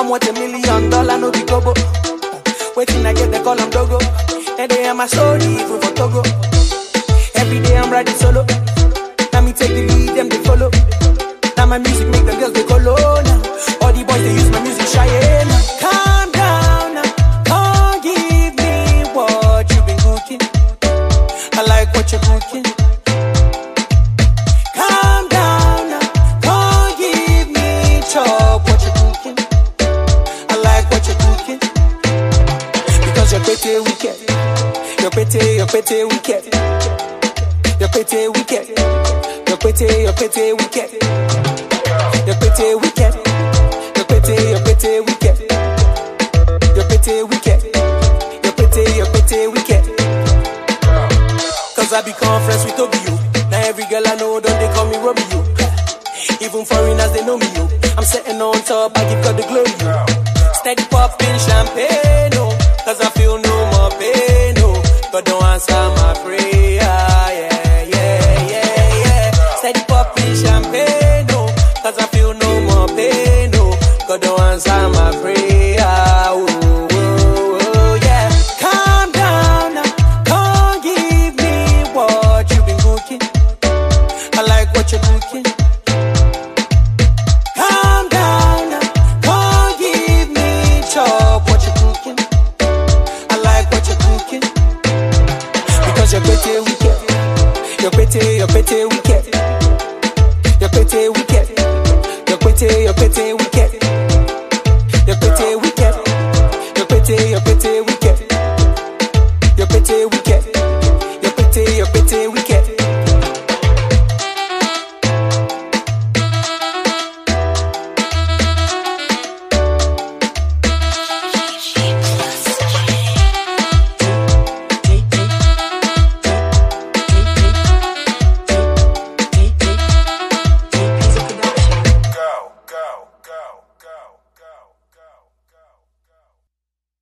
I'm worth $1 million, no be gobo. Waiting I get the call, I'm dogo. And they are my story, even for Togo. Every day I'm riding solo. Now me take the lead, them they follow. Now my music make them girls they colo now. All the boys they use my music shy now. Calm down now, can't give me what you been cooking. I like what you're cooking. Calm down now, can't give me chop what you're cooking. I like what you're cooking. Because you're pretty wicked. You're pretty wicked. You're pretty wicked. You're pretty wicked. You're pretty wicked. You're pretty wicked. You're pretty wicked. You're pretty wicked. Cause I become friends with Obio. Now every girl I know, don't they call me Romeo. Even foreigners, they know me, yo. I'm sitting on top, I give God the glory, yo. Steady popping champagne, no. Cause I feel no more pain, no. God don't answer my prayer, yeah, yeah, yeah, yeah. Steady popping champagne, no. Cause I feel no more pain, no. God don't answer my prayer, oh, oh, oh, yeah. Calm down now, can't give me what you been cooking. I like what you're cooking. Calm down now, can't give me chop what you're cooking. I like what you're cooking. Because you're pretty wicked. You're pretty wicked.